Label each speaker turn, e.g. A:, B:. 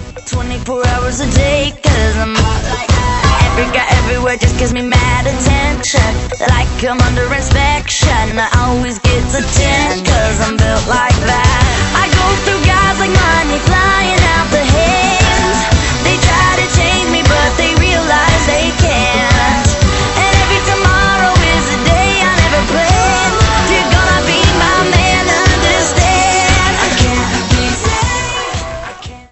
A: 24 hours a day, cause I'm hot like that. Every guy everywhere just gives me mad attention, like I'm under inspection. I always get the 10, cause I'm built like that. I go through guys like money flying